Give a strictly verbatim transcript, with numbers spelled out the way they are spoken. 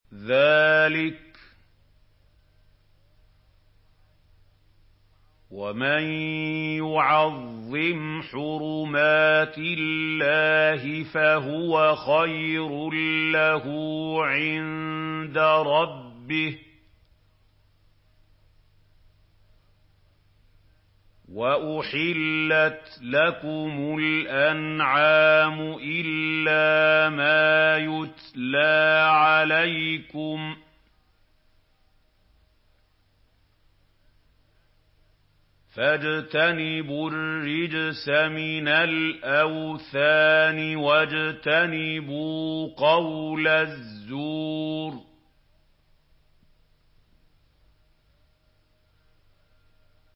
ذَٰلِكَ وَمَن يُعَظِّمْ حُرُمَاتِ اللَّهِ فَهُوَ خَيْرٌ لَّهُ عِندَ رَبِّهِ ۗ وَأُحِلَّتْ لَكُمُ الْأَنْعَامُ إِلَّا مَا يُتْلَىٰ عَلَيْكُمْ ۖ فَاجْتَنِبُوا الرِّجْسَ مِنَ الْأَوْثَانِ وَاجْتَنِبُوا قَوْلَ الزُّورِ